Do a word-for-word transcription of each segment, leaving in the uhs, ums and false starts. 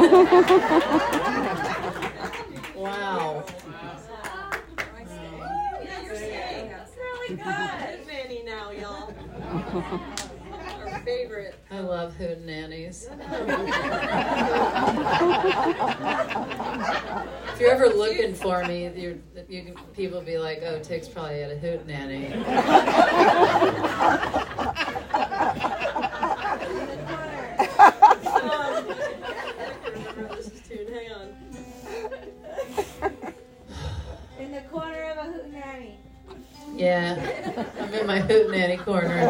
Wow. Really good. Nanny now, y'all. Our favorite. I love hootenannies. If you're ever looking for me, you're, you can, people be like, "Oh, Tick's probably at a hootenanny." um, this is tune. Hang on. In the corner of a hootenanny. Yeah, I'm in my hootenanny corner.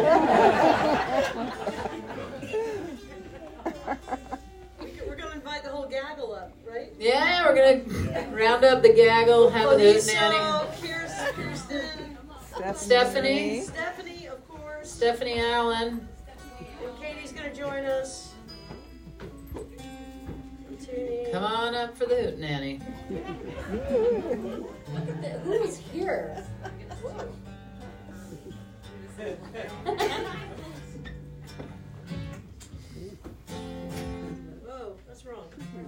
We're going to invite the whole gaggle up, right? Yeah, we're gonna round up the gaggle, have a hootenanny. Kirsten, Kirsten, Stephanie, Stephanie, of course. Stephanie Allen. And Katie's going to join us. Come on up for the hootenanny. Look at this. Who's here? Whoa, that's wrong.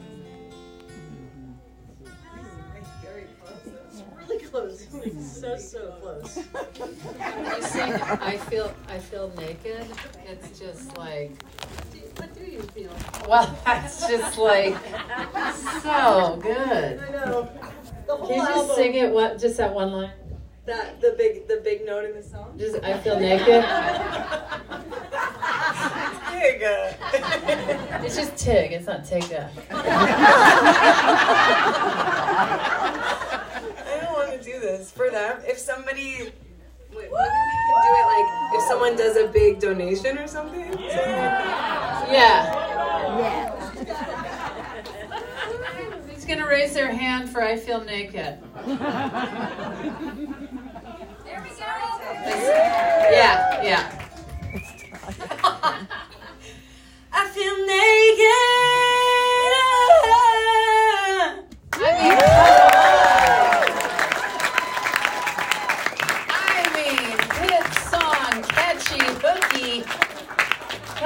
Very close. That's really close. So, so close. When you sing I feel I feel naked, it's just like, What do you feel? well, that's just like so good. I know. The whole Can you just album, sing it? What? Just that one line? that the big the big note in the song. Just I feel naked. There you go. It's just Tig. It's not Tigga. I don't want to do this for them. If somebody, wait, maybe we can do it like if someone does a big donation or something. Yeah. Yeah. Who's gonna raise their hand for I feel naked? There we go. Yeah, yeah. I feel naked. I mean, I mean, hit song, catchy, hooky,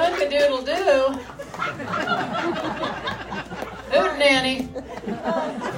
hook-a-doodle-doo. Hootenanny.